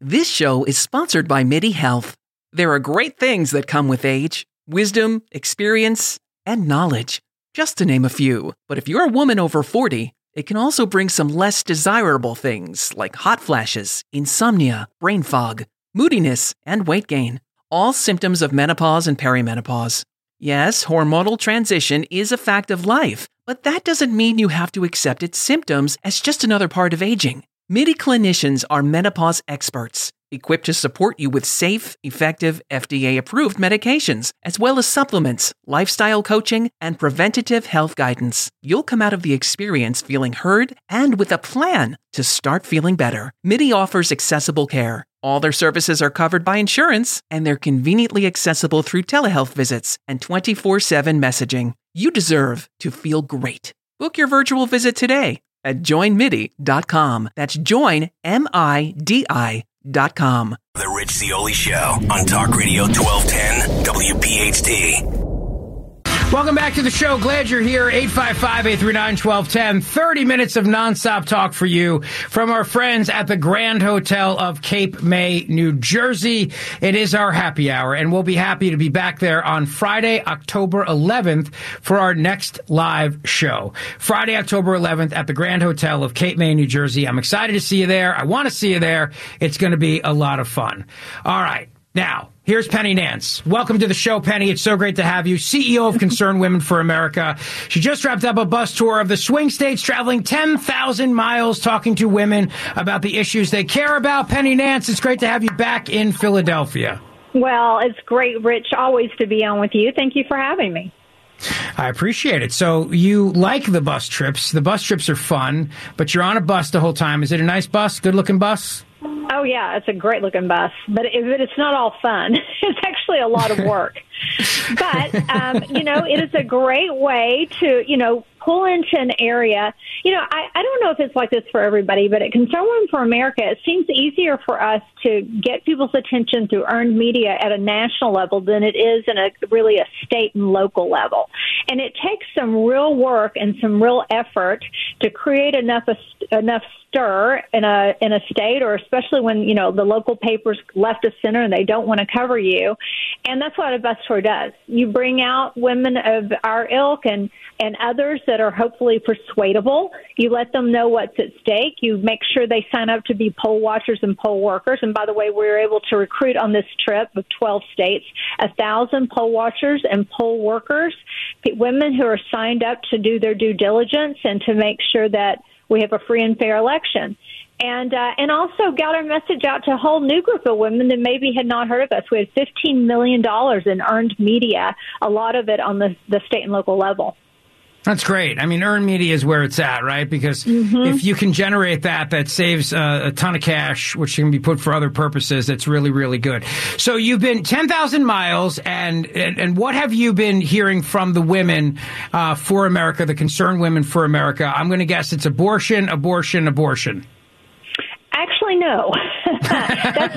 This show is sponsored by MIDI Health. There are great things that come with age: wisdom, experience, and knowledge, just to name a few. But if you're a woman over 40, it can also bring some less desirable things like hot flashes, insomnia, brain fog, moodiness, and weight gain. All symptoms of menopause and perimenopause. Yes, hormonal transition is a fact of life, but that doesn't mean you have to accept its symptoms as just another part of aging. MIDI clinicians are menopause experts, equipped to support you with safe, effective, FDA-approved medications, as well as supplements, lifestyle coaching, and preventative health guidance. You'll come out of the experience feeling heard and with a plan to start feeling better. MIDI offers accessible care. All their services are covered by insurance, and they're conveniently accessible through telehealth visits and 24/7 messaging. You deserve to feel great. Book your virtual visit today at joinmidi.com. That's joinmidi.com. The Rich Zeoli Show on Talk Radio 1210 WPHT. Welcome back to the show. Glad you're here. 855-839-1210. 30 minutes of nonstop talk for you from our friends at the Grand Hotel of Cape May, New Jersey. It is our happy hour, and we'll be happy to be back there on Friday, October 11th for our next live show. Friday, October 11th at the Grand Hotel of Cape May, New Jersey. I'm excited to see you there. I want to see you there. It's going to be a lot of fun. All right. Now, here's Penny Nance. Welcome to the show, Penny. It's so great to have you. CEO of Concerned Women for America. She just wrapped up a bus tour of the swing states, traveling 10,000 miles, talking to women about the issues they care about. Penny Nance, it's great to have you back in Philadelphia. Well, it's great, Rich, always to be on with you. Thank you for having me. I appreciate it. So you like the bus trips. The bus trips are fun, but you're on a bus the whole time. Is it a nice bus, good-looking bus? Oh, yeah, it's a great-looking bus, but it's not all fun. It's actually a lot of work. But, it is a great way to, pull into an area. I don't know if it's like this for everybody, but at Concerned Women for America, it seems easier for us to get people's attention through earned media at a national level than it is in a state and local level. And it takes some real work and some real effort to create enough stir in a state, or especially when, the local papers left of center and they don't want to cover you. And that's what a bus tour does. You bring out women of our ilk and others that are hopefully persuadable. You let them know what's at stake. You make sure they sign up to be poll watchers and poll workers. And by the way, we were able to recruit on this trip of 12 states 1,000 poll watchers and poll workers, women who are signed up to do their due diligence and to make sure that we have a free and fair election. And also got our message out to a whole new group of women that maybe had not heard of us. We had $15 million in earned media, a lot of it on the state and local level. That's great. I mean, earned media is where it's at, right? Because if you can generate that saves a ton of cash, which can be put for other purposes. That's really, really good. So you've been 10,000 miles, and what have you been hearing from the women for America, the Concerned Women for America? I'm going to guess it's abortion, abortion, abortion. Actually, no. That's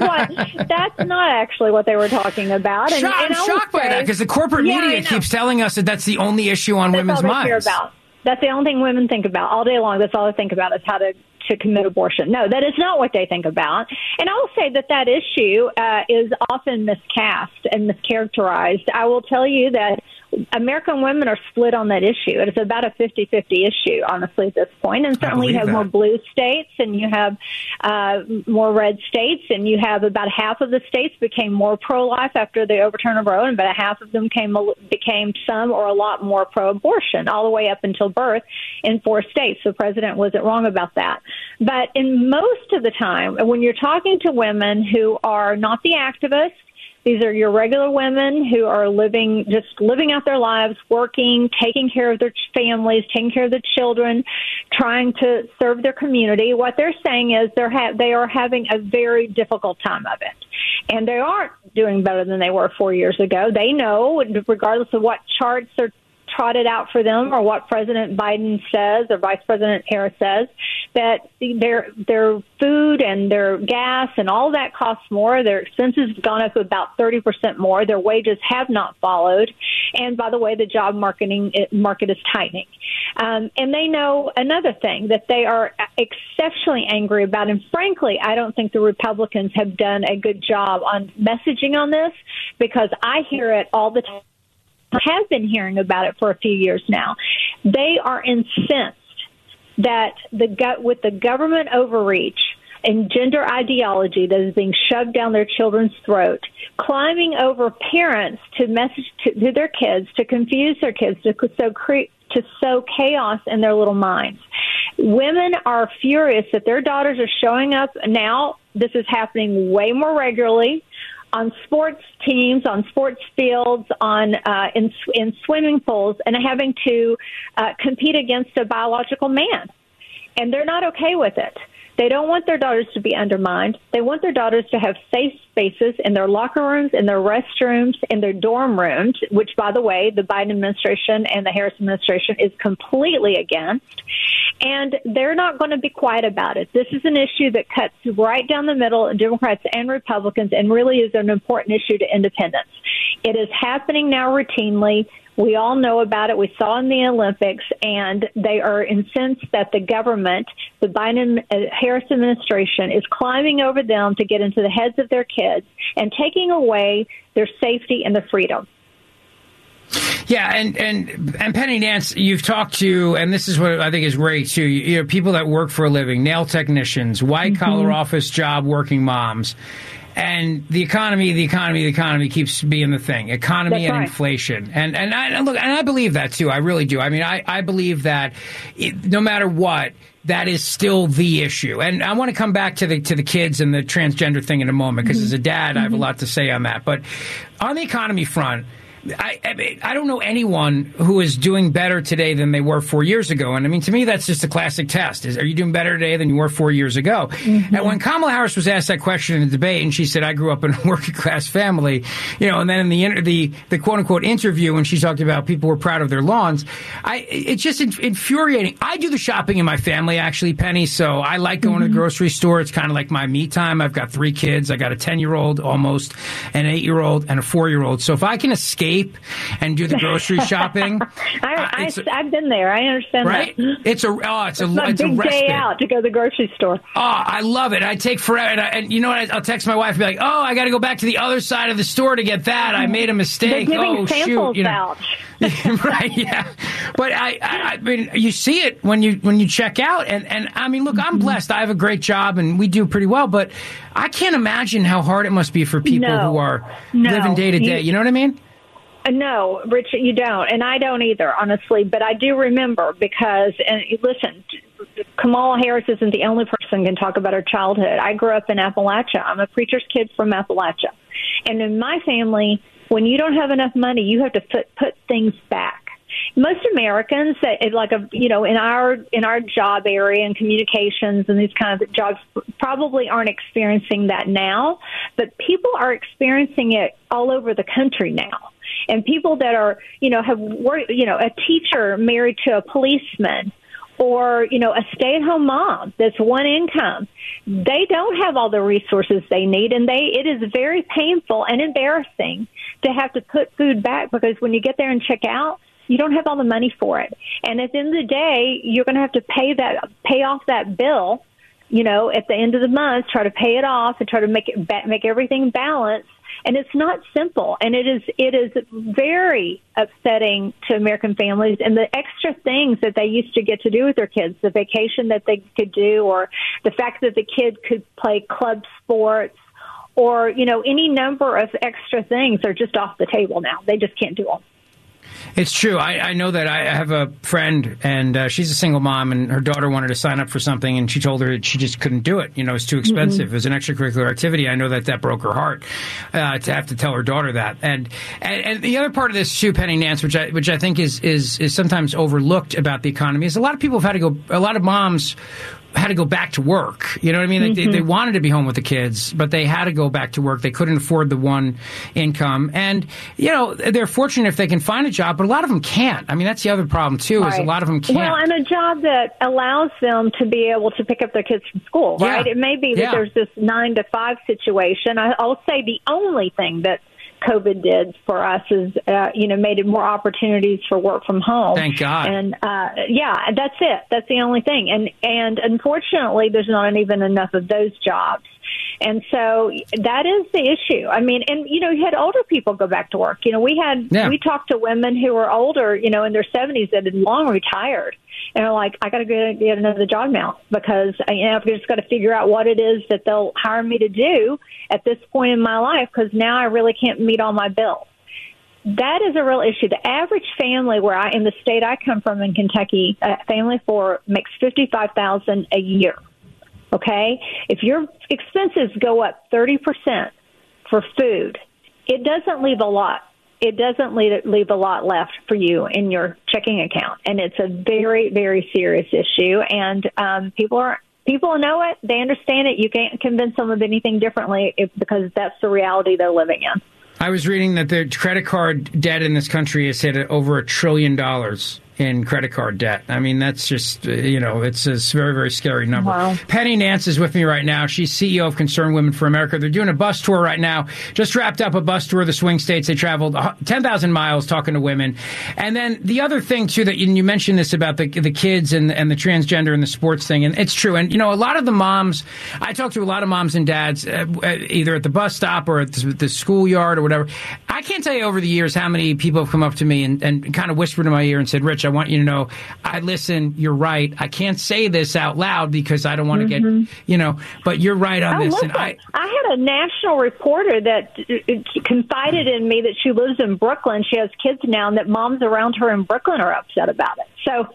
not actually what they were talking about. And I'm shocked by that, because the corporate media keeps telling us that that's the only issue on women's minds. Care about. That's the only thing women think about all day long. That's all they think about is how to commit abortion. No, that is not what they think about. And I will say that issue is often miscast and mischaracterized. I will tell you that American women are split on that issue. It is about a 50-50 issue, honestly, at this point. And certainly you have more blue states and you have more red states, and you have about half of the states became more pro-life after the overturn of Roe, and about half of them became some or a lot more pro-abortion, all the way up until birth in 4 states. The president wasn't wrong about that. But in most of the time, when you're talking to women who are not the activists, these are your regular women who are living out their lives, working, taking care of their families, taking care of their children, trying to serve their community. What they're saying is they are having a very difficult time of it. And they aren't doing better than they were 4 years ago. They know, regardless of what charts are trotted out for them, or what President Biden says or Vice President Harris says, that their food and their gas and all that costs more. Their expenses have gone up about 30% more. Their wages have not followed. And by the way, the job market is tightening. And they know another thing that they are exceptionally angry about. And frankly, I don't think the Republicans have done a good job on messaging on this, because I hear it all the time. I have been hearing about it for a few years now. They are incensed that with the government overreach and gender ideology that is being shoved down their children's throat, climbing over parents to message to their kids, to confuse their kids, to sow chaos in their little minds. Women are furious that their daughters are showing up now. This is happening way more regularly on sports teams, on sports fields, in swimming pools, and having to compete against a biological man. And they're not okay with it. They don't want their daughters to be undermined. They want their daughters to have safe spaces in their locker rooms, in their restrooms, in their dorm rooms, which, by the way, the Biden administration and the Harris administration is completely against. And they're not going to be quiet about it. This is an issue that cuts right down the middle, Democrats and Republicans, and really is an important issue to independents. It is happening now routinely. We all know about it. We saw in the Olympics, and they are incensed that the government, the Biden-Harris administration, is climbing over them to get into the heads of their kids and taking away their safety and their freedom. Yeah, and Penny Nance, you've talked to, and this is what I think is great too, you know, people that work for a living, nail technicians, white-collar office job working moms. And the economy keeps being the thing. Economy That's and right. Inflation. And I believe that too. I really do. I mean, I believe that no matter what, that is still the issue. And I want to come back to the kids and the transgender thing in a moment, because as a dad, I have a lot to say on that. But on the economy front, I don't know anyone who is doing better today than they were 4 years ago. And I mean, to me, that's just a classic test. Are you doing better today than you were 4 years ago? And when Kamala Harris was asked that question in the debate, and she said, I grew up in a working class family, you know, and then in the quote unquote interview, when she talked about people were proud of their lawns, it's just infuriating. I do the shopping in my family, actually, Penny. So I like going to the grocery store. It's kind of like my me time. I've got 3 kids. I got a 10-year-old almost, an 8-year-old, and a 4-year-old. So if I can escape and do the grocery shopping. I've been there. I understand right? that. It's a big day out to go to the grocery store. Oh, I love it. I take forever. And you know what? I'll text my wife and be like, oh, I got to go back to the other side of the store to get that. I made a mistake. They're giving samples out. Right, yeah. But I mean, you see it when you check out. And I mean, look, I'm blessed. I have a great job and we do pretty well. But I can't imagine how hard it must be for people who are living day to day. You know what I mean? No, Rich, you don't. And I don't either, honestly. But I do remember because, and listen, Kamala Harris isn't the only person who can talk about her childhood. I grew up in Appalachia. I'm a preacher's kid from Appalachia. And in my family, when you don't have enough money, you have to put things back. Most Americans, in our job area and communications and these kinds of jobs, probably aren't experiencing that now. But people are experiencing it all over the country now. And people that are, have worked, a teacher married to a policeman, or, a stay-at-home mom that's one income, they don't have all the resources they need, and it is very painful and embarrassing to have to put food back, because when you get there and check out, you don't have all the money for it. And at the end of the day, you're going to have to pay off that bill, at the end of the month, try to pay it off and try to make everything balanced. And it's not simple, and it is very upsetting to American families. And the extra things that they used to get to do with their kids, the vacation that they could do, or the fact that the kid could play club sports, or any number of extra things are just off the table now. They just can't do them. It's true. I know that I have a friend, and she's a single mom, and her daughter wanted to sign up for something, and she told her she just couldn't do it. It's too expensive. It was an extracurricular activity. I know that broke her heart to have to tell her daughter that. And the other part of this too, Penny Nance, which I think is sometimes overlooked about the economy, is a lot of people have had to go. A lot of moms had to go back to work. You know what I mean? They wanted to be home with the kids, but they had to go back to work. They couldn't afford the one income. And, you know, they're fortunate if they can find a job, but a lot of them can't. I mean, that's the other problem, too, is a lot of them can't. Well, and a job that allows them to be able to pick up their kids from school, right? It may be that there's this 9 to 5 situation. I'll say the only thing that COVID did for us is, made it more opportunities for work from home. Thank God. And that's it. That's the only thing. And unfortunately, there's not even enough of those jobs. And so that is the issue. I mean, and, you had older people go back to work. We talked to women who were older, in their 70s that had long retired. And they're like, I got to get another job now because, I've just got to figure out what it is that they'll hire me to do at this point in my life because now I really can't meet all my bills. That is a real issue. The average family in the state I come from in Kentucky, family of 4 makes $55,000 a year. Okay? If your expenses go up 30% for food, it doesn't leave a lot. It doesn't leave a lot left for you in your checking account. And it's a very, very serious issue. And people know it. They understand it. You can't convince them of anything differently because that's the reality they're living in. I was reading that the credit card debt in this country has hit over $1 trillion in credit card debt. I mean, that's just, it's a very, very scary number. Wow. Penny Nance is with me right now. She's CEO of Concerned Women for America. They're doing a bus tour right now. Just wrapped up a bus tour of the swing states. They traveled 10,000 miles talking to women. And then the other thing, too, that you mentioned this about the kids and the transgender and the sports thing, and it's true. And, a lot of the moms, I talk to a lot of moms and dads, either at the bus stop or at the schoolyard or whatever. I can't tell you over the years how many people have come up to me and kind of whispered in my ear and said, Rich, I want you to know, I listen, you're right. I can't say this out loud because I don't want to get, but you're right on this. Listen, And I had a national reporter that confided in me that she lives in Brooklyn. She has kids now, and that moms around her in Brooklyn are upset about it. So,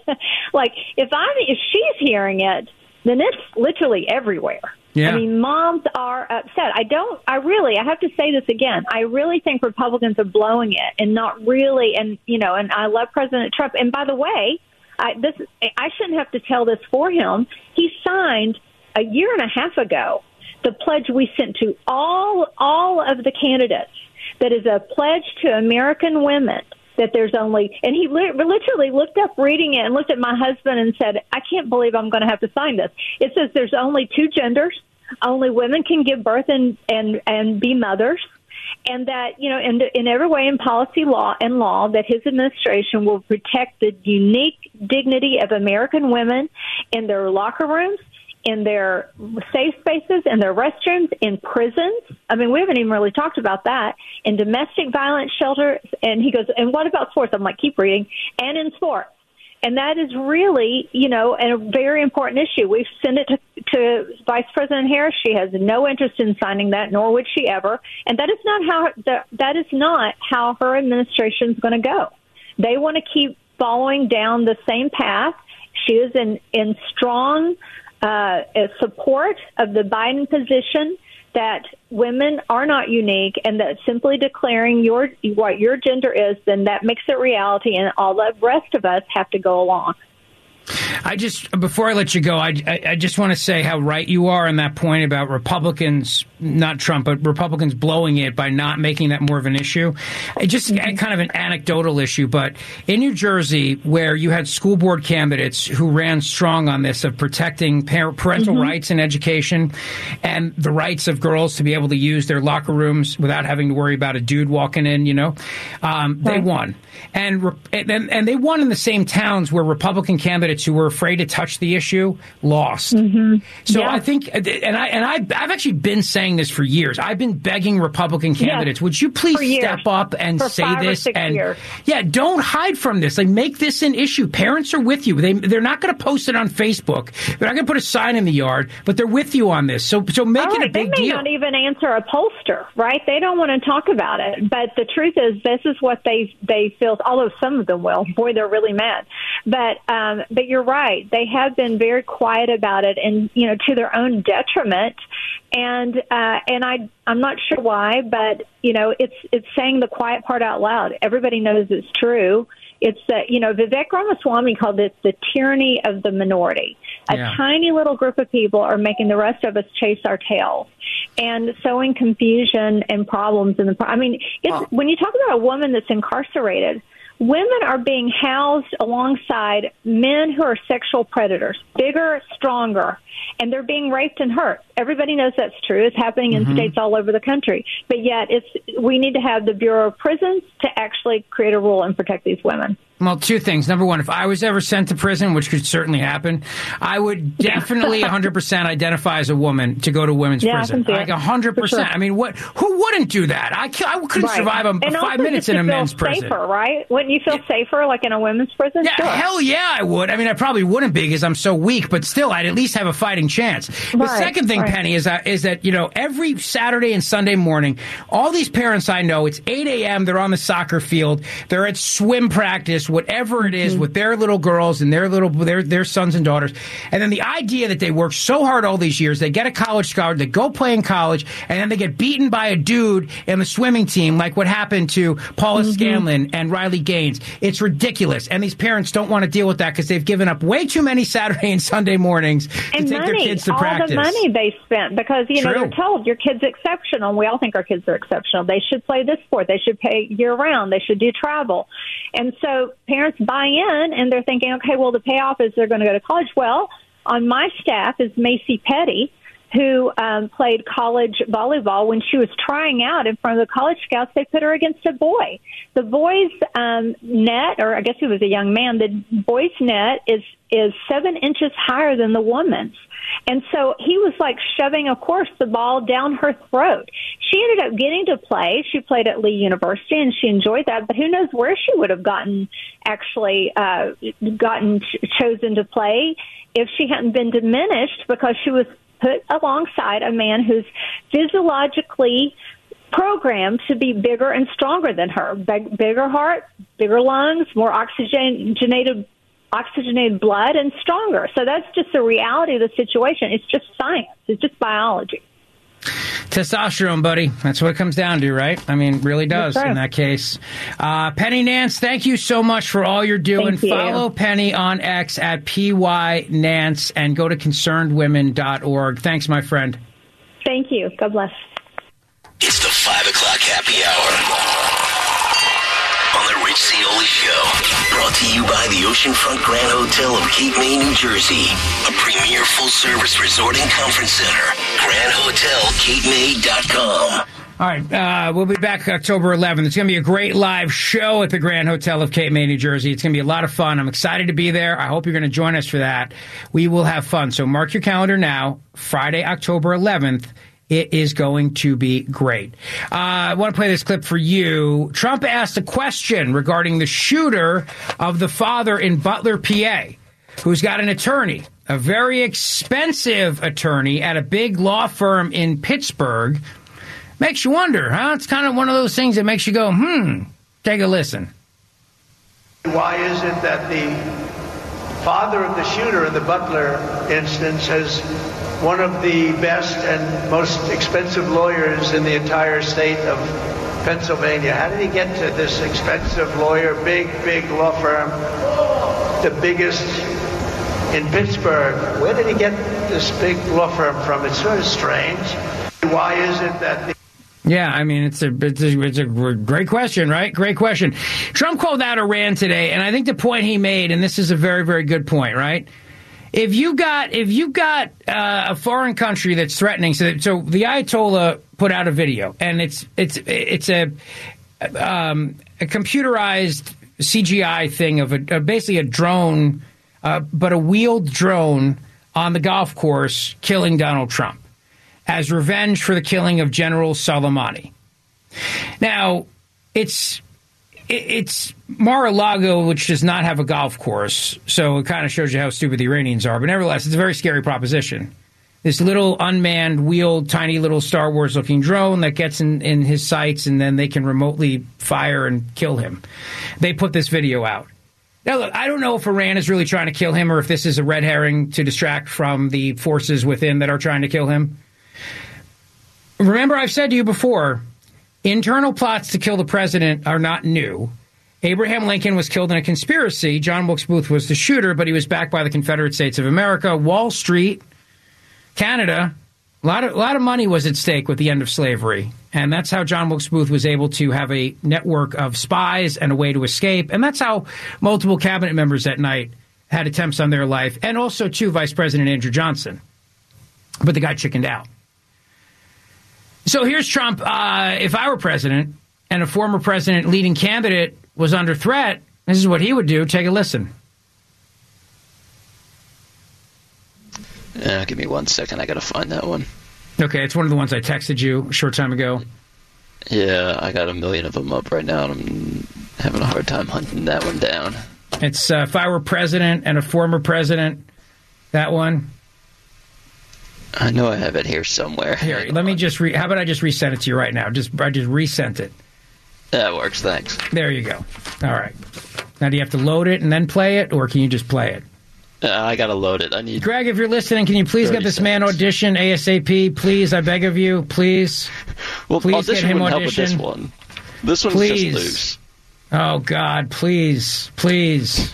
if she's hearing it, then it's literally everywhere. Yeah. I mean, moms are upset. I have to say this again. I really think Republicans are blowing it and not really. And, and I love President Trump. And by the way, I shouldn't have to tell this for him. He signed a year and a half ago the pledge we sent to all of the candidates that is a pledge to American women that there's only, and he literally looked up reading it and looked at my husband and said, I can't believe I'm going to have to sign this. It says there's only 2 genders, only women can give birth and be mothers, and that, in every way in policy law that his administration will protect the unique dignity of American women in their locker rooms, in their safe spaces, in their restrooms, in prisons. I mean, we haven't even really talked about that. In domestic violence shelters. And he goes, and what about sports? I'm like, keep reading. And in sports. And that is really, a very important issue. We've sent it to Vice President Harris. She has no interest in signing that, nor would she ever. And that is not how her administration is going to go. They want to keep following down the same path. She is in strong support of the Biden position that women are not unique and that simply declaring what your gender is, then that makes it reality, and all the rest of us have to go along. Before I let you go, I just want to say how right you are on that point about Republicans, not Trump, but Republicans blowing it by not making that more of an issue. Just kind of an anecdotal issue, but in New Jersey, where you had school board candidates who ran strong on this of protecting parental rights in education and the rights of girls to be able to use their locker rooms without having to worry about a dude walking in, they won. And they won in the same towns where Republican candidates who were afraid to touch the issue lost. So I think, and I've actually been saying this for years. I've been begging Republican candidates, would you please step up and say this? And don't hide from this. Like, make this an issue. Parents are with you. They're not going to post it on Facebook. They're not going to put a sign in the yard, but they're with you on this. So make it a big deal. They may not even answer a pollster, right? They don't want to talk about it. But the truth is, this is what they feel. Although some of them will. Boy, they're really mad. But you're right. They have been very quiet about it, and to their own detriment. And I'm not sure why, but it's saying the quiet part out loud. Everybody knows it's true. It's that Vivek Ramaswamy called this the tyranny of the minority. A tiny little group of people are making the rest of us chase our tails and sowing confusion and problems in the. When you talk about a woman that's incarcerated, women are being housed alongside men who are sexual predators, bigger, stronger, and they're being raped and hurt. Everybody knows that's true. It's happening in states all over the country. But yet we need to have the Bureau of Prisons to actually create a rule and protect these women. Well, two things. Number one, if I was ever sent to prison, which could certainly happen, I would definitely 100% identify as a woman to go to women's prison. Like 100%. Sure. I mean, who wouldn't do that? I couldn't survive 5 minutes in a men's prison. Safer, right? Wouldn't you feel safer like in a women's prison? Yeah, sure. Hell yeah, I would. I mean, I probably wouldn't be because I'm so weak, but still, I'd at least have a fighting chance. The second thing, Penny, is that every Saturday and Sunday morning, all these parents I know, it's 8 a.m., they're on the soccer field, they're at swim practice, whatever it is, with their little girls and their sons and daughters. And then the idea that they work so hard all these years, they get a college scholarship, they go play in college, and then they get beaten by a dude in the swimming team, like what happened to Paula Scanlon and Riley Gaines. It's ridiculous. And these parents don't want to deal with that because they've given up way too many Saturday and Sunday mornings to take their kids to practice. All the money they spent because, they're told your kid's exceptional. We all think our kids are exceptional. They should play this sport. They should pay year-round. They should do travel. And so parents buy in, and they're thinking, okay, well, the payoff is they're going to go to college. Well, on my staff is Macy Petty, who played college volleyball. When she was trying out in front of the college scouts, they put her against a boy. The boy's net, or I guess he was a young man, the boy's net is 7 inches higher than the woman's. And so he was like shoving, of course, the ball down her throat. She ended up getting to play. She played at Lee University, and she enjoyed that. But who knows where she would have gotten chosen to play if she hadn't been diminished because she was put alongside a man who's physiologically programmed to be bigger and stronger than her. Bigger heart, bigger lungs, more oxygenated blood, and stronger. So that's just the reality of the situation. It's just science. It's just biology. Testosterone, buddy. That's what it comes down to, right? I mean, really does in that case. Penny Nance, thank you so much for all you're doing. Follow Penny on X at PYNance and go to concernedwomen.org. Thanks, my friend. Thank you. God bless. It's the 5 o'clock happy hour on the Rich Zeoli Show. Brought to you by the Oceanfront Grand Hotel of Cape May, New Jersey. A premier full-service resort and conference center. GrandHotelCapeMay.com. All right, we'll be back October 11th. It's going to be a great live show at the Grand Hotel of Cape May, New Jersey. It's going to be a lot of fun. I'm excited to be there. I hope you're going to join us for that. We will have fun. So mark your calendar now, Friday, October 11th. It is going to be great. I want to play this clip for you. Trump asked a question regarding the shooter of the father in Butler, PA, who's got an attorney, a very expensive attorney at a big law firm in Pittsburgh. Makes you wonder, huh? It's kind of one of those things that makes you go, take a listen. Why is it that the father of the shooter in the Butler instance has one of the best and most expensive lawyers in the entire state of Pennsylvania? How did he get to this expensive lawyer, big law firm, the biggest in Pittsburgh? Where did he get this big law firm from? It's sort of strange. Why is it that Yeah, I mean, it's a great question, right? Great question. Trump called out Iran today, and I think the point he made, and this is a very, very good point, right? If you got a foreign country that's threatening, so the Ayatollah put out a video, and it's a computerized CGI thing of basically a drone, but a wheeled drone on the golf course killing Donald Trump as revenge for the killing of General Soleimani. Now, it's Mar-a-Lago, which does not have a golf course, so it kind of shows you how stupid the Iranians are. But nevertheless, it's a very scary proposition. This little unmanned, wheeled, tiny little Star Wars-looking drone that gets in his sights, and then they can remotely fire and kill him. They put this video out. Now, look, I don't know if Iran is really trying to kill him or if this is a red herring to distract from the forces within that are trying to kill him. Remember, I've said to you before, internal plots to kill the president are not new. Abraham Lincoln was killed in a conspiracy. John Wilkes Booth was the shooter, but he was backed by the Confederate States of America. Wall Street, Canada, a lot of money was at stake with the end of slavery. And that's how John Wilkes Booth was able to have a network of spies and a way to escape. And that's how multiple cabinet members that night had attempts on their life. And also, too, Vice President Andrew Johnson. But the guy chickened out. So here's Trump. If I were president and a former president leading candidate was under threat, this is what he would do. Take a listen. Give me 1 second. I got to find that one. Okay, it's one of the ones I texted you a short time ago. Yeah, I got a million of them up right now, and I'm having a hard time hunting that one down. It's if I were president and a former president, that one. I know I have it here somewhere. Here, let me just how about I just resend it to you right now? I just resent it. That works, thanks. There you go. All right. Now, do you have to load it and then play it, or can you just play it? I got to load it. I need. Greg, if you're listening, can you please get this man audition ASAP? Please, I beg of you. Please. Well, please get him help with audition. this one. This one's please. just loose. Oh, God, please. Please.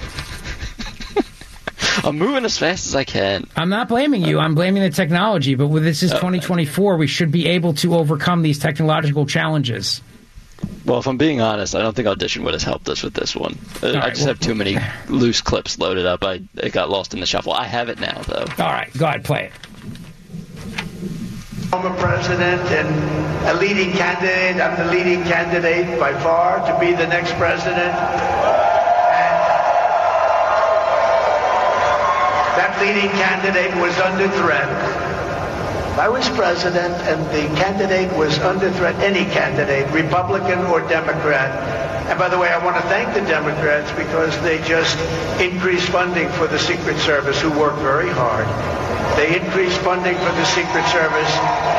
I'm moving as fast as I can. I'm not blaming you. I'm blaming the technology. But this is 2024. We should be able to overcome these technological challenges. Well, if I'm being honest, I don't think Audition would have helped us with this one. I just have too many loose clips loaded up. It got lost in the shuffle. I have it now, though. All right, go ahead, play it. I'm a president and a leading candidate. I'm the leading candidate by far to be the next president. And that leading candidate was under threat. I was president and the candidate was under threat, any candidate, Republican or Democrat. And by the way, I want to thank the Democrats because they just increased funding for the Secret Service, who work very hard. They increased funding for the Secret Service.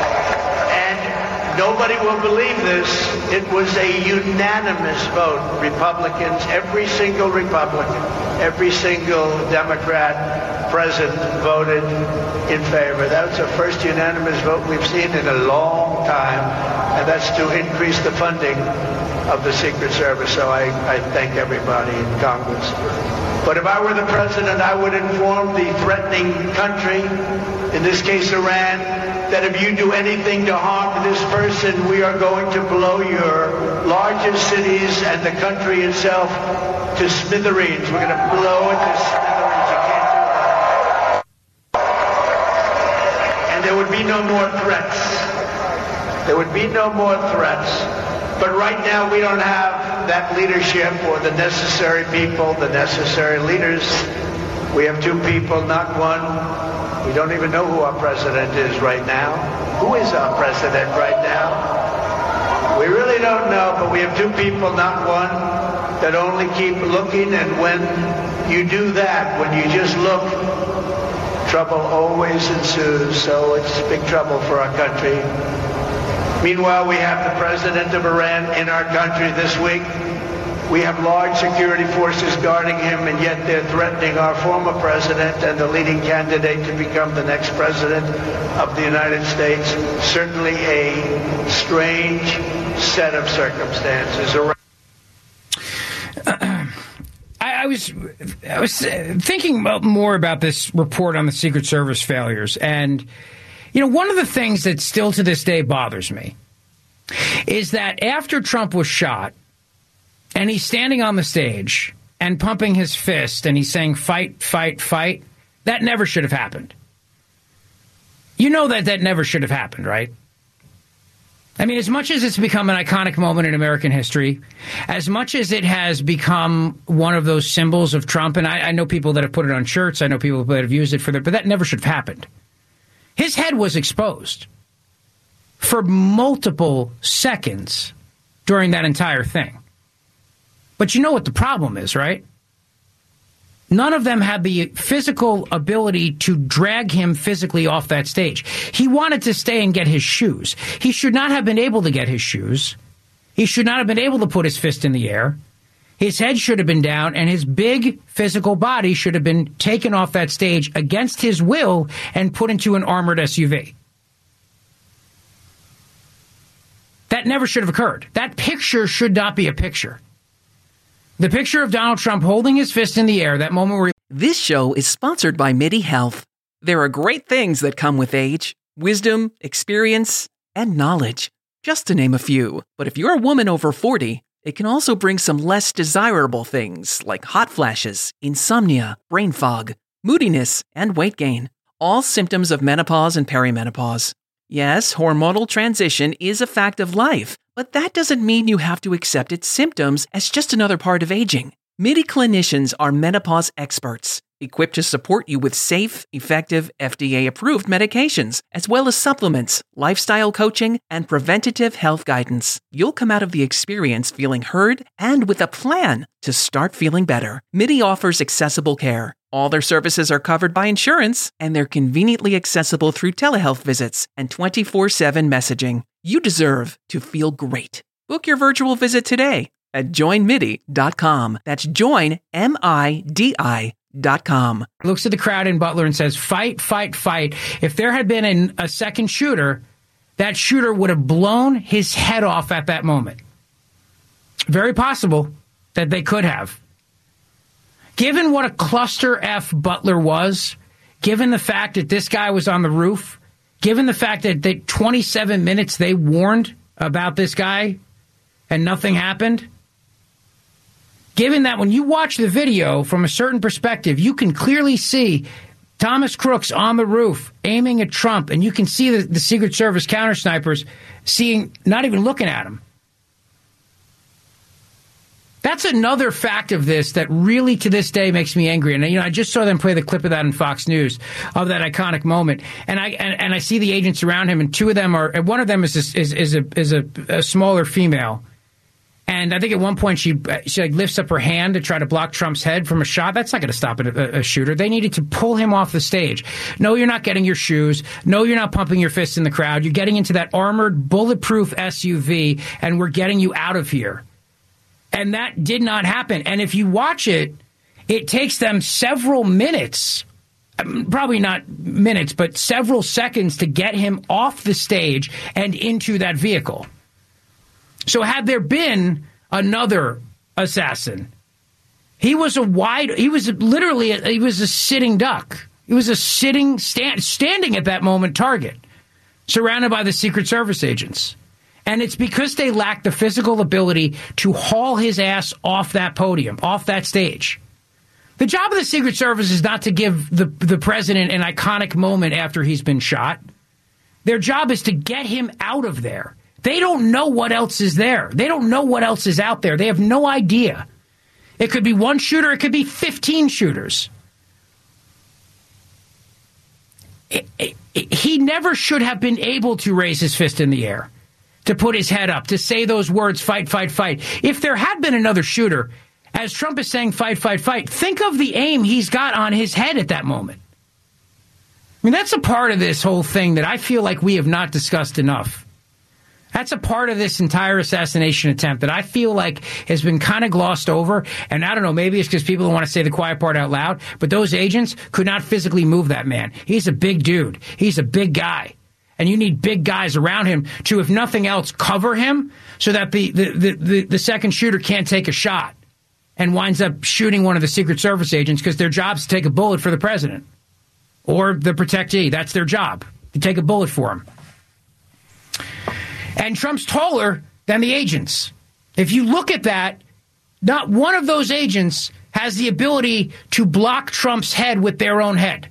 And nobody will believe this. It was a unanimous vote. Republicans, every single Republican, every single Democrat present voted in favor. That was the first unanimous vote we've seen in a long time, and that's to increase the funding of the Secret Service. So I thank everybody in Congress. But if I were the president, I would inform the threatening country, in this case Iran, that if you do anything to harm this person, we are going to blow your largest cities and the country itself to smithereens. We're going to blow it to smithereens. You can't do that. And there would be no more threats. There would be no more threats. But right now we don't have that leadership or the necessary people, the necessary leaders. We have two people, not one. We don't even know who our president is right now. Who is our president right now? We really don't know, but we have two people, not one, that only keep looking. And when you do that, when you just look, trouble always ensues. So it's big trouble for our country. Meanwhile, we have the president of Iran in our country this week. We have large security forces guarding him, and yet they're threatening our former president and the leading candidate to become the next president of the United States. Certainly a strange set of circumstances. I was thinking more about this report on the Secret Service failures, and one of the things that still to this day bothers me is that after Trump was shot, and he's standing on the stage and pumping his fist and he's saying, fight, fight, fight. That never should have happened. You know that never should have happened, right? I mean, as much as it's become an iconic moment in American history, as much as it has become one of those symbols of Trump, and I know people that have put it on shirts, I know people that have used it for but that never should have happened. His head was exposed for multiple seconds during that entire thing. But you know what the problem is, right? None of them had the physical ability to drag him physically off that stage. He wanted to stay and get his shoes. He should not have been able to get his shoes. He should not have been able to put his fist in the air. His head should have been down, and his big physical body should have been taken off that stage against his will and put into an armored SUV. That never should have occurred. That picture should not be a picture. The picture of Donald Trump holding his fist in the air, that moment where This show is sponsored by MIDI Health. There are great things that come with age, wisdom, experience, and knowledge, just to name a few. But if you're a woman over 40, it can also bring some less desirable things like hot flashes, insomnia, brain fog, moodiness, and weight gain. All symptoms of menopause and perimenopause. Yes, hormonal transition is a fact of life, but that doesn't mean you have to accept its symptoms as just another part of aging. MIDI clinicians are menopause experts, equipped to support you with safe, effective, FDA-approved medications, as well as supplements, lifestyle coaching, and preventative health guidance. You'll come out of the experience feeling heard and with a plan to start feeling better. MIDI offers accessible care. All their services are covered by insurance, and they're conveniently accessible through telehealth visits and 24/7 messaging. You deserve to feel great. Book your virtual visit today at joinmidi.com. That's joinmidi.com. looks at the crowd in Butler and says, fight, fight, fight. If there had been a second shooter, that shooter would have blown his head off at that moment. Very possible that they could have. Given what a cluster F Butler was, given the fact that this guy was on the roof, given the fact that 27 minutes they warned about this guy and nothing happened, given that when you watch the video from a certain perspective, you can clearly see Thomas Crooks on the roof aiming at Trump, and you can see the Secret Service counter snipers not even looking at him. That's another fact of this that really to this day makes me angry. And I just saw them play the clip of that in Fox News of that iconic moment. And I see the agents around him, and two of them one of them is a smaller female. And I think at one point she like lifts up her hand to try to block Trump's head from a shot. That's not going to stop a shooter. They needed to pull him off the stage. No, you're not getting your shoes. No, you're not pumping your fists in the crowd. You're getting into that armored, bulletproof SUV, and we're getting you out of here. And that did not happen. And if you watch it, it takes them several minutes, probably not minutes, but several seconds to get him off the stage and into that vehicle. So had there been another assassin, he was literally a sitting duck. He was a standing at that moment target, surrounded by the Secret Service agents. And it's because they lack the physical ability to haul his ass off that podium, off that stage. The job of the Secret Service is not to give the president an iconic moment after he's been shot. Their job is to get him out of there. They don't know what else is there. They don't know what else is out there. They have no idea. It could be one shooter. It could be 15 shooters. He never should have been able to raise his fist in the air, to put his head up, to say those words, fight, fight, fight. If there had been another shooter, as Trump is saying, fight, fight, fight, think of the aim he's got on his head at that moment. I mean, that's a part of this whole thing that I feel like we have not discussed enough. That's a part of this entire assassination attempt that I feel like has been kind of glossed over. And I don't know, maybe it's because people don't want to say the quiet part out loud, but those agents could not physically move that man. He's a big dude. He's a big guy. And you need big guys around him to, if nothing else, cover him so that the second shooter can't take a shot and winds up shooting one of the Secret Service agents, because their job is to take a bullet for the president or the protectee. That's their job, to take a bullet for him. And Trump's taller than the agents. If you look at that, not one of those agents has the ability to block Trump's head with their own head.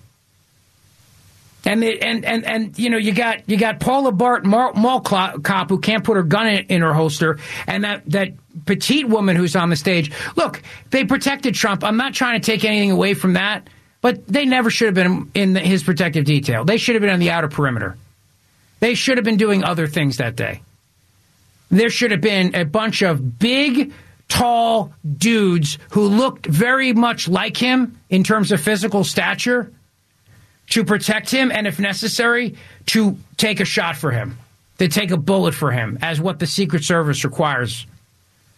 And you know, you got Paula Bart mall cop who can't put her gun in her holster, and that petite woman who's on the stage. Look, they protected Trump. I'm not trying to take anything away from that, but they never should have been in his protective detail. They should have been on the outer perimeter. They should have been doing other things that day. There should have been a bunch of big, tall dudes who looked very much like him in terms of physical stature to protect him, and if necessary, to take a shot for him, to take a bullet for him, as what the Secret Service requires.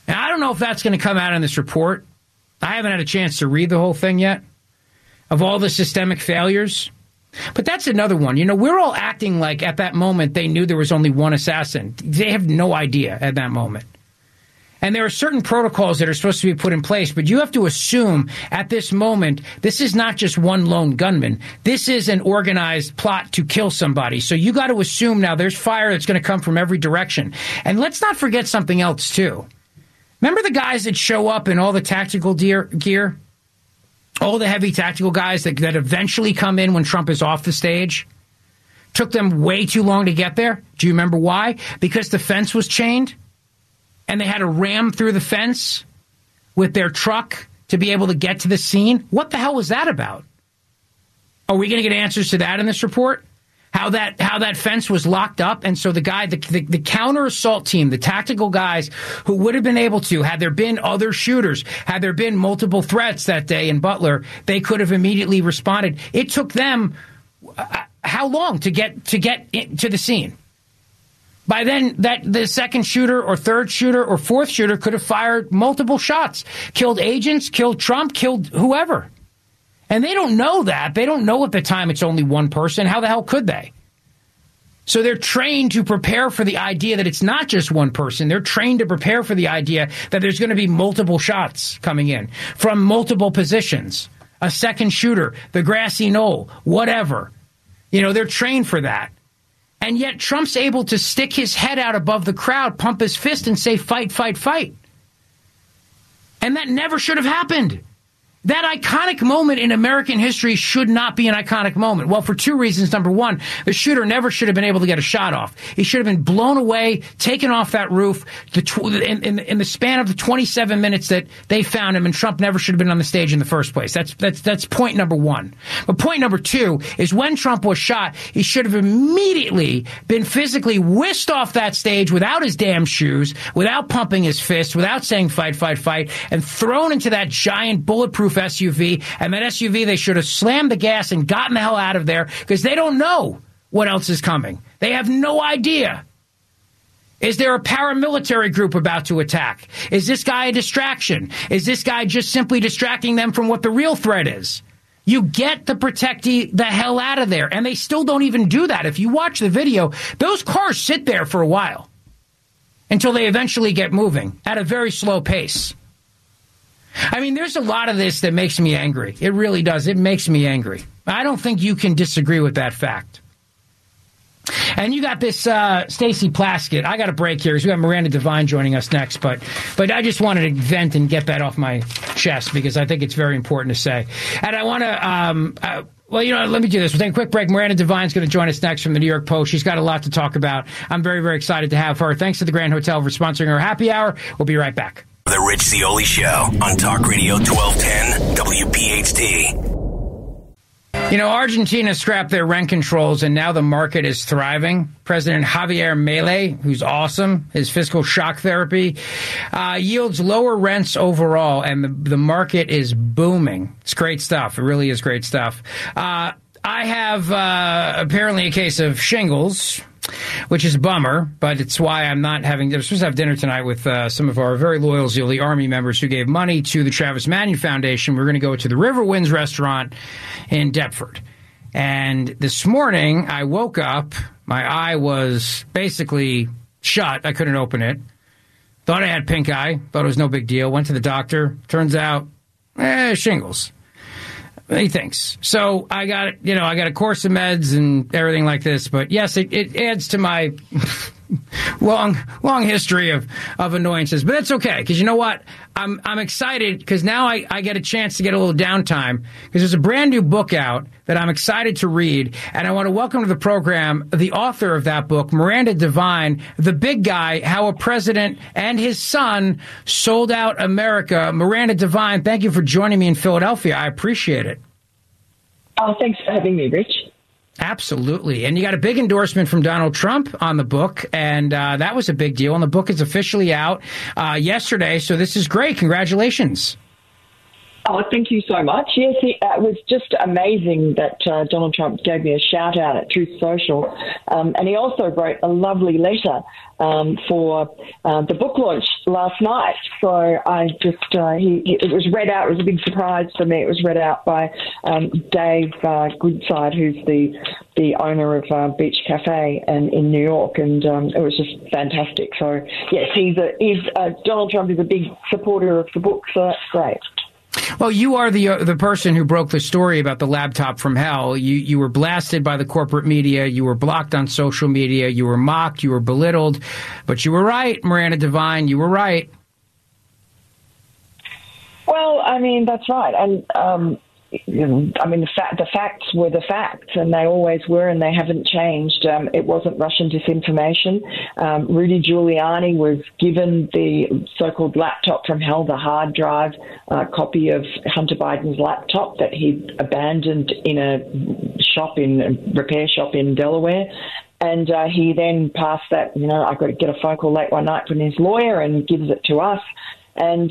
And I don't know if that's going to come out in this report. I haven't had a chance to read the whole thing yet of all the systemic failures. But that's another one. You know, we're all acting like at that moment they knew there was only one assassin. They have no idea at that moment. And there are certain protocols that are supposed to be put in place, but you have to assume at this moment this is not just one lone gunman. This is an organized plot to kill somebody. So you got to assume now there's fire that's going to come from every direction. And let's not forget something else, too. Remember the guys that show up in all the tactical gear? All the heavy tactical guys that eventually come in when Trump is off the stage? Took them way too long to get there. Do you remember why? Because the fence was chained and they had to ram through the fence with their truck to be able to get to the scene. What the hell was that about? Are we going to get answers to that in this report? How that fence was locked up, and so the counter assault team, the tactical guys who would have been able to, had there been other shooters, had there been multiple threats that day in Butler, they could have immediately responded. It took them how long to get to the scene? By then, the second shooter or third shooter or fourth shooter could have fired multiple shots, killed agents, killed Trump, killed whoever. And they don't know that. They don't know at the time it's only one person. How the hell could they? So they're trained to prepare for the idea that it's not just one person. They're trained to prepare for the idea that there's going to be multiple shots coming in from multiple positions. A second shooter, the grassy knoll, whatever. You know, they're trained for that. And yet Trump's able to stick his head out above the crowd, pump his fist, and say, fight, fight, fight. And that never should have happened. That iconic moment in American history should not be an iconic moment. Well, for two reasons. Number one, the shooter never should have been able to get a shot off. He should have been blown away, taken off that roof in the span of the 27 minutes that they found him, and Trump never should have been on the stage in the first place. That's point number one. But point number two is when Trump was shot, he should have immediately been physically whisked off that stage without his damn shoes, without pumping his fist, without saying fight, fight, fight, and thrown into that giant bulletproof SUV, and that SUV, they should have slammed the gas and gotten the hell out of there because they don't know what else is coming. They have no idea. Is there a paramilitary group about to attack? Is this guy a distraction? Is this guy just simply distracting them from what the real threat is? You get the protectee the hell out of there, and they still don't even do that. If you watch the video, those cars sit there for a while until they eventually get moving at a very slow pace. I mean, there's a lot of this that makes me angry. It really does. It makes me angry. I don't think you can disagree with that fact. And you got this Stacey Plaskett. I got a break here because we got Miranda Devine joining us next. But I just wanted to vent and get that off my chest because I think it's very important to say. And I want to... well, you know, let me do this. We'll take a quick break. Miranda Devine's going to join us next from the New York Post. She's got a lot to talk about. I'm very, very excited to have her. Thanks to the Grand Hotel for sponsoring our happy hour. We'll be right back. The Rich Zeoli Show on Talk Radio 1210 WPHT. You know, Argentina scrapped their rent controls, and now the market is thriving. President Javier Milei, who's awesome, his fiscal shock therapy, yields lower rents overall, and the market is booming. It's great stuff. It really is great stuff. I have apparently a case of shingles, which is a bummer, but it's why I'm not having... They're supposed to have dinner tonight with some of our very loyal Zeoli Army members who gave money to the Travis Manion Foundation. We're going to go to the River Winds restaurant in Deptford. And this morning, I woke up. My eye was basically shut. I couldn't open it. Thought I had pink eye. Thought it was no big deal. Went to the doctor. Turns out, shingles. He thinks. So I got a course of meds and everything like this. But yes, it adds to my long history of annoyances. But that's okay, because you know what? I'm excited because now I get a chance to get a little downtime because there's a brand new book out that I'm excited to read. And I want to welcome to the program the author of that book, Miranda Devine, The Big Guy, How a President and His Son Sold Out America. Miranda Devine, thank you for joining me in Philadelphia. I appreciate it. Oh, thanks for having me, Rich. Absolutely. And you got a big endorsement from Donald Trump on the book, and that was a big deal. And the book is officially out yesterday, so this is great. Congratulations. Oh, thank you so much. Yes, it was just amazing that Donald Trump gave me a shout out at Truth Social. And he also wrote a lovely letter for the book launch last night. So I just, it was read out. It was a big surprise for me. It was read out by Dave Goodside, who's the owner of Beach Cafe in New York. And it was just fantastic. So, yes, Donald Trump is a big supporter of the book. So that's great. Well, you are the person who broke the story about the laptop from hell. You were blasted by the corporate media. You were blocked on social media. You were mocked. You were belittled. But you were right, Miranda Devine. You were right. Well, I mean, that's right. And, the facts were the facts, and they always were, and they haven't changed. It wasn't Russian disinformation. Rudy Giuliani was given the so-called laptop from hell, the hard drive copy of Hunter Biden's laptop that he abandoned in a repair shop in Delaware. And he then passed that, I got to get a phone call late one night from his lawyer and gives it to us. And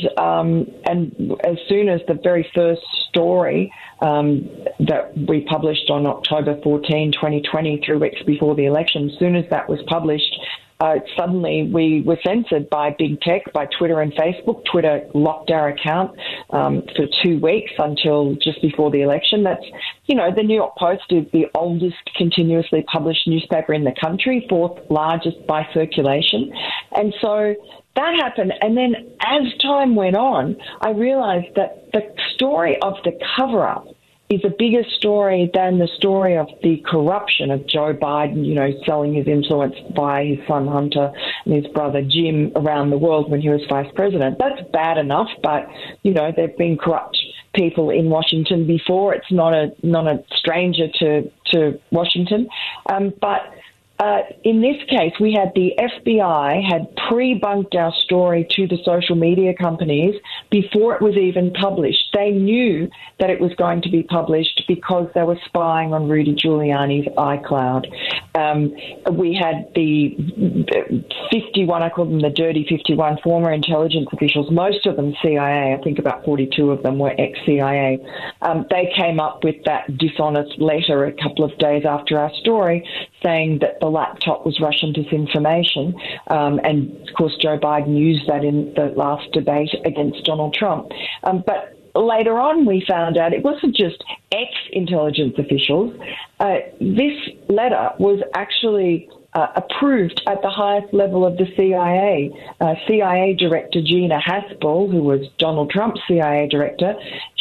as soon as the very first story that we published on October 14, 2020, 3 weeks before the election, as soon as that was published, suddenly we were censored by big tech, by Twitter and Facebook. Twitter locked our account for 2 weeks until just before the election. That's, the New York Post is the oldest continuously published newspaper in the country, fourth largest by circulation. And so that happened. And then as time went on, I realized that the story of the cover-up is a bigger story than the story of the corruption of Joe Biden, selling his influence by his son Hunter and his brother Jim around the world when he was vice president. That's bad enough, but, there've been corrupt people in Washington before. It's not a stranger to Washington. But in this case, we had the FBI had pre-bunked our story to the social media companies before it was even published. They knew that it was going to be published because they were spying on Rudy Giuliani's iCloud. We had the 51, I call them the dirty 51, former intelligence officials, most of them CIA. I think about 42 of them were ex-CIA. They came up with that dishonest letter a couple of days after our story saying that the laptop was Russian disinformation. And, of course, Joe Biden used that in the last debate against Donald Trump. But later on, we found out it wasn't just ex-intelligence officials. This letter was actually approved at the highest level of the CIA. CIA Director Gina Haspel, who was Donald Trump's CIA Director,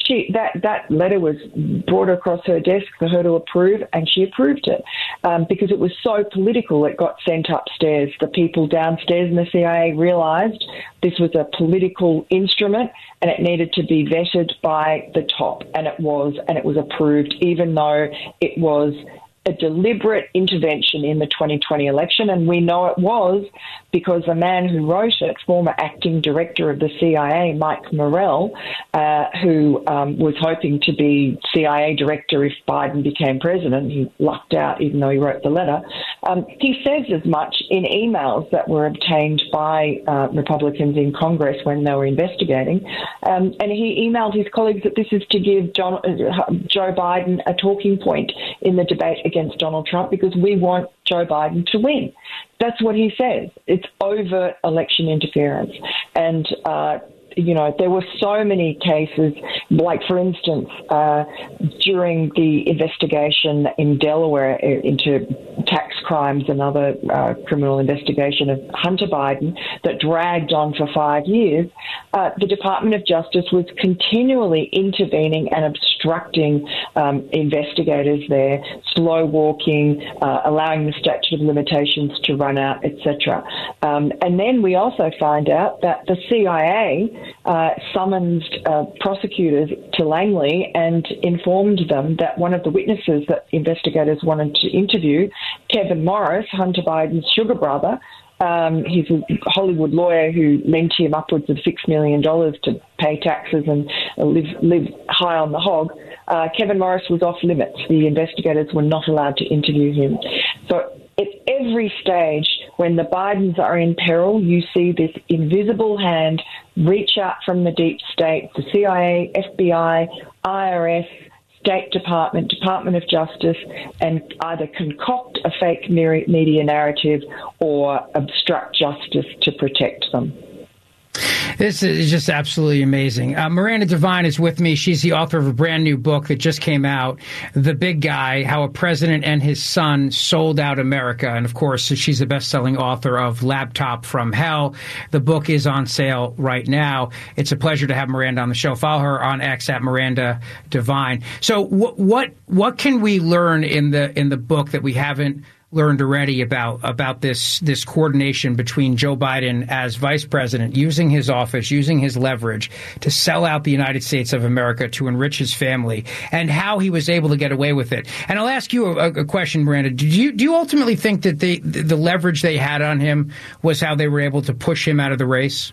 that letter was brought across her desk for her to approve, and she approved it because it was so political. It got sent upstairs. The people downstairs in the CIA realized this was a political instrument and it needed to be vetted by the top, and it was approved, even though it was a deliberate intervention in the 2020 election, and we know it was because the man who wrote it, former acting director of the CIA, Mike Morell, who was hoping to be CIA director if Biden became president, he lucked out even though he wrote the letter, he says as much in emails that were obtained by Republicans in Congress when they were investigating, and he emailed his colleagues that this is to give Joe Biden a talking point in the debate against Donald Trump because we want Joe Biden to win. That's what he says. It's overt election interference. And, there were so many cases, like, for instance, during the investigation in Delaware into tax crimes and other criminal investigation of Hunter Biden that dragged on for 5 years, the Department of Justice was continually intervening and obstructing investigators there, slow walking, allowing the statute of limitations to run out, etc. And then we also find out that the CIA summoned prosecutors to Langley and informed them that one of the witnesses that investigators wanted to interview, Kevin Morris, Hunter Biden's sugar brother, he's a Hollywood lawyer who lent him upwards of $6 million to pay taxes and live high on the hog. Kevin Morris was off limits. The investigators were not allowed to interview him. So at every stage, when the Bidens are in peril, you see this invisible hand reach out from the deep state, the CIA, FBI, IRS, State Department, Department of Justice, and either concoct a fake media narrative or obstruct justice to protect them. This is just absolutely amazing. Miranda Devine is with me. She's the author of a brand new book that just came out, The Big Guy, How a President and His Son Sold Out America. And, of course, she's the best-selling author of Laptop from Hell. The book is on sale right now. It's a pleasure to have Miranda on the show. Follow her on X at Miranda Devine. So what can we learn in the book that we haven't learned already about this coordination between Joe Biden as vice president, using his office, using his leverage to sell out the United States of America to enrich his family, and how he was able to get away with it? And I'll ask you a question, Miranda. Do you ultimately think that the leverage they had on him was how they were able to push him out of the race?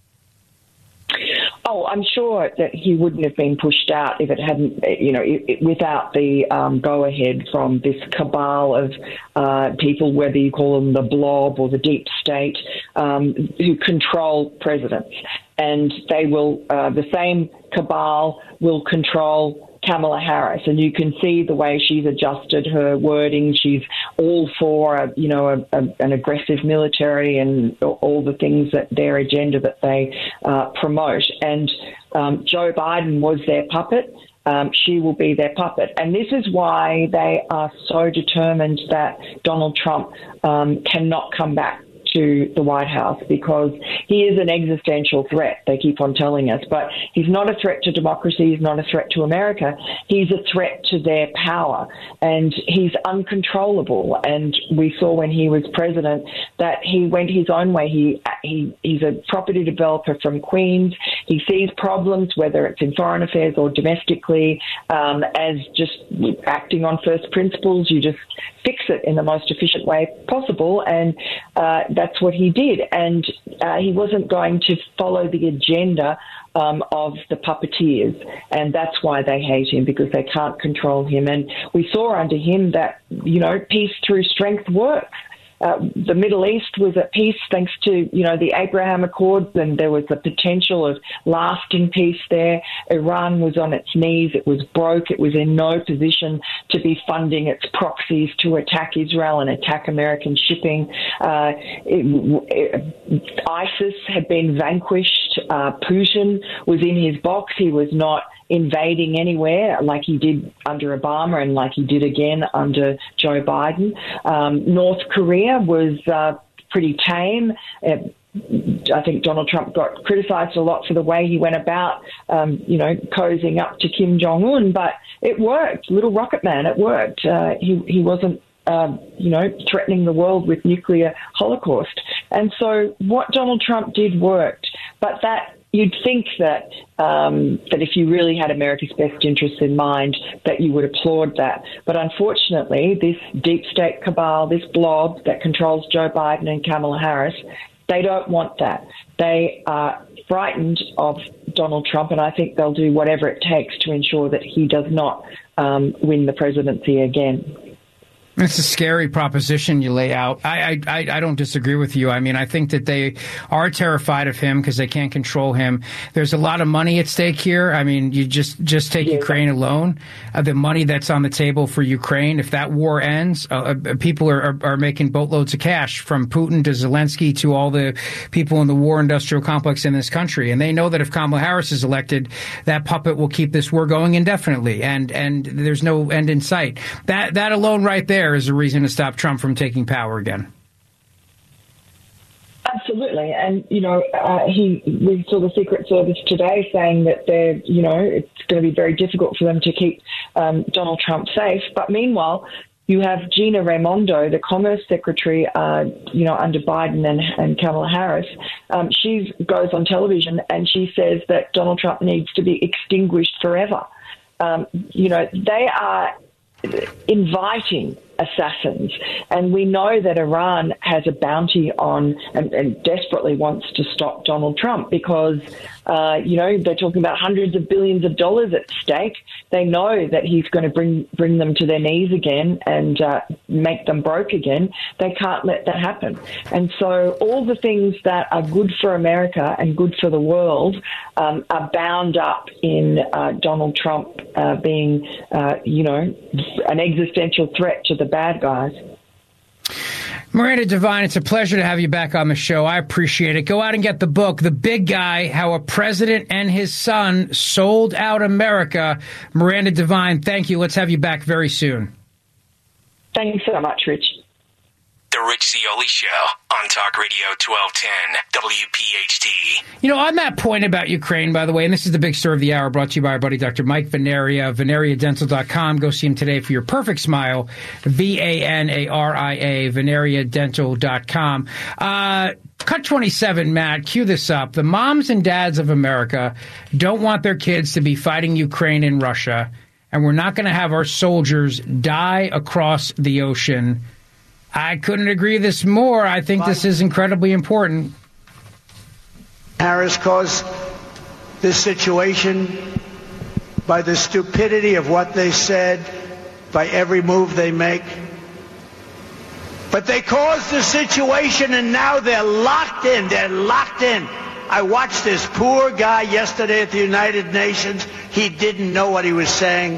Oh, I'm sure that he wouldn't have been pushed out if it hadn't, without the go-ahead from this cabal of people, whether you call them the blob or the deep state, who control presidents. And they will, the same cabal will control Kamala Harris, and you can see the way she's adjusted her wording. She's all for, an aggressive military and all the things that their agenda that they promote. And Joe Biden was their puppet. She will be their puppet. And this is why they are so determined that Donald Trump cannot come back to the White House, because he is an existential threat, they keep on telling us. But he's not a threat to democracy, he's not a threat to America, he's a threat to their power, and he's uncontrollable. And we saw when he was president that he went his own way. He's a property developer from Queens. He sees problems, whether it's in foreign affairs or domestically, as just acting on first principles. You just fix it in the most efficient way possible, and that's what he did. And he wasn't going to follow the agenda of the puppeteers, and that's why they hate him, because they can't control him. And we saw under him that, peace through strength works. The Middle East was at peace thanks to, the Abraham Accords, and there was the potential of lasting peace there. Iran was on its knees. It was broke. It was in no position to be funding its proxies to attack Israel and attack American shipping. ISIS had been vanquished. Putin was in his box. He was not invading anywhere like he did under Obama and like he did again under Joe Biden. North Korea was pretty tame. I think Donald Trump got criticized a lot for the way he went about, cozying up to Kim Jong-un, but it worked. Little Rocket Man, it worked. He wasn't threatening the world with nuclear holocaust. And so what Donald Trump did worked, but that you'd think that that if you really had America's best interests in mind, that you would applaud that. But unfortunately, this deep state cabal, this blob that controls Joe Biden and Kamala Harris, they don't want that. They are frightened of Donald Trump, and I think they'll do whatever it takes to ensure that he does not win the presidency again. It's a scary proposition you lay out. I don't disagree with you. I mean, I think that they are terrified of him because they can't control him. There's a lot of money at stake here. I mean, you just take Ukraine alone. The money that's on the table for Ukraine, if that war ends, people are making boatloads of cash, from Putin to Zelensky to all the people in the war industrial complex in this country. And they know that if Kamala Harris is elected, that puppet will keep this war going indefinitely. And there's no end in sight. That alone right there is a reason to stop Trump from taking power again. Absolutely. And, we saw the Secret Service today saying that it's going to be very difficult for them to keep Donald Trump safe. But meanwhile, you have Gina Raimondo, the Commerce Secretary, under Biden and Kamala Harris. She goes on television and she says that Donald Trump needs to be extinguished forever. They are inviting assassins. And we know that Iran has a bounty on and desperately wants to stop Donald Trump because, they're talking about hundreds of billions of dollars at stake. They know that he's going to bring them to their knees again and make them broke again. They can't let that happen. And so all the things that are good for America and good for the world are bound up in Donald Trump being, an existential threat to the bad guys. Miranda Devine, it's a pleasure to have you back on the show. I appreciate it. Go out and get the book, The Big Guy, How a President and His Son Sold Out America. Miranda Devine, thank you. Let's have you back very soon. Thanks so much, Rich. The Rich Zeoli Show on Talk Radio 1210 WPHT. On that point about Ukraine, by the way, and this is the big story of the hour brought to you by our buddy Dr. Mike Veneria, VeneriaDental.com. Go see him today for your perfect smile. VANARIA, VeneriaDental.com. Cut 27, Matt, cue this up. The moms and dads of America don't want their kids to be fighting Ukraine and Russia, and we're not going to have our soldiers die across the ocean. I couldn't agree this more. I think this is incredibly important. Harris caused this situation by the stupidity of what they said, by every move they make. But they caused the situation, and now they're locked in. They're locked in. I watched this poor guy yesterday at the United Nations. He didn't know what he was saying.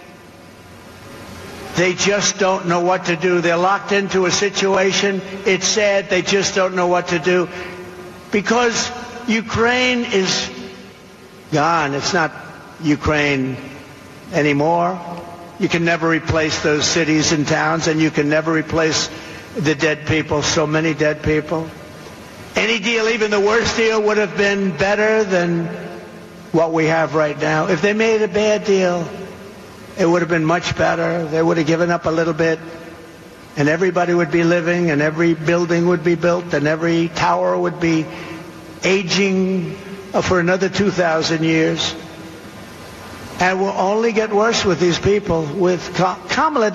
They just don't know what to do. They're locked into a situation. It's sad. They just don't know what to do because Ukraine is gone. It's not Ukraine anymore. You can never replace those cities and towns, and you can never replace the dead people, so many dead people. Any deal, even the worst deal, would have been better than what we have right now. If they made a bad deal, it would have been much better. They would have given up a little bit, and everybody would be living, and every building would be built, and every tower would be aging for another 2,000 years. And it will only get worse with these people. With Kamala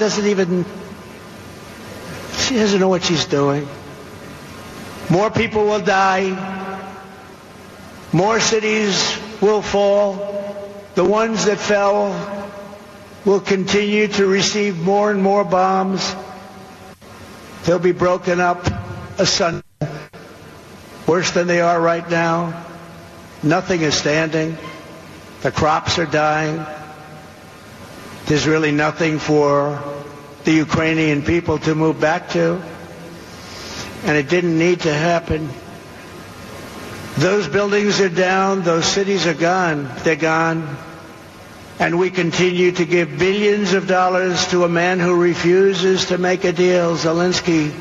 she doesn't know what she's doing. More people will die. More cities will fall. The ones that fell will continue to receive more and more bombs. They'll be broken up asunder, worse than they are right now. Nothing is standing. The crops are dying. There's really nothing for the Ukrainian people to move back to. And it didn't need to happen. Those buildings are down. Those cities are gone. They're gone. And we continue to give billions of dollars to a man who refuses to make a deal, Zelensky.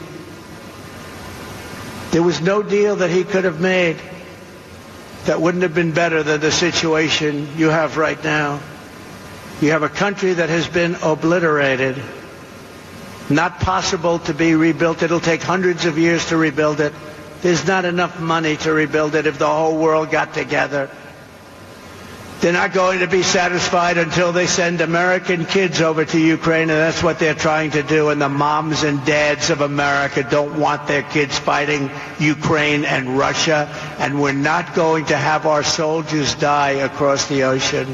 There was no deal that he could have made that wouldn't have been better than the situation you have right now. You have a country that has been obliterated, not possible to be rebuilt. It'll take hundreds of years to rebuild it. There's not enough money to rebuild it if the whole world got together. They're not going to be satisfied until they send American kids over to Ukraine, and that's what they're trying to do. And the moms and dads of America don't want their kids fighting Ukraine and Russia, and we're not going to have our soldiers die across the ocean.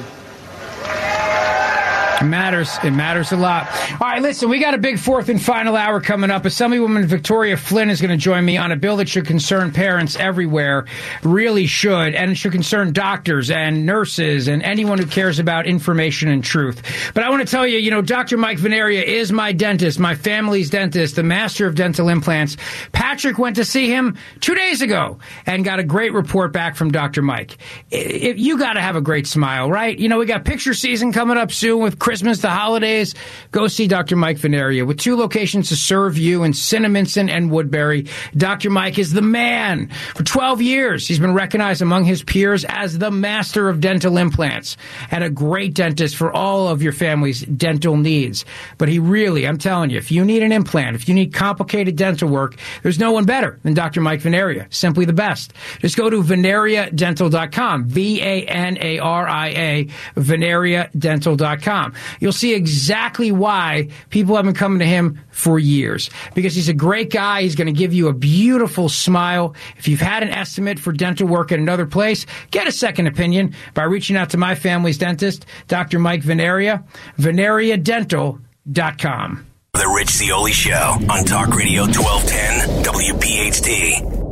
It matters. It matters a lot. All right, listen, we got a big fourth and final hour coming up. Assemblywoman Victoria Flynn is going to join me on a bill that should concern parents everywhere, really should, and it should concern doctors and nurses and anyone who cares about information and truth. But I want to tell you, Dr. Mike Veneria is my dentist, my family's dentist, the master of dental implants. Patrick went to see him 2 days ago and got a great report back from Dr. Mike. You got to have a great smile, right? We got picture season coming up soon with Christmas, the holidays. Go see Dr. Mike Veneria. With 2 locations to serve you in Cinnaminson and Woodbury, Dr. Mike is the man. For 12 years, he's been recognized among his peers as the master of dental implants and a great dentist for all of your family's dental needs. But he really, I'm telling you, if you need an implant, if you need complicated dental work, there's no one better than Dr. Mike Veneria. Simply the best. Just go to VeneriaDental.com, VANARIA, VeneriaDental.com. you'll see exactly why people have been coming to him for years. Because he's a great guy. He's going to give you a beautiful smile. If you've had an estimate for dental work at another place, get a second opinion by reaching out to my family's dentist, Dr. Mike Veneria, veneriadental.com. The Rich Zeoli Show on Talk Radio 1210 WPHT.